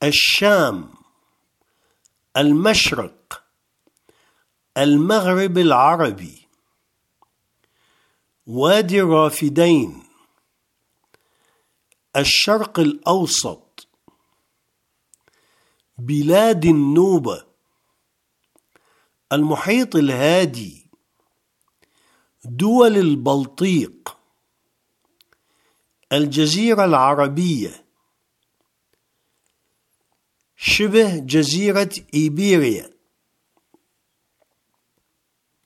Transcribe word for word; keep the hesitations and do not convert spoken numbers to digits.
الشام، المشرق، المغرب العربي، وادي الرافدين، الشرق الأوسط، بلاد النوبة، المحيط الهادي، دول البلطيق، الجزيرة العربية، شبه جزيرة إيبيريا،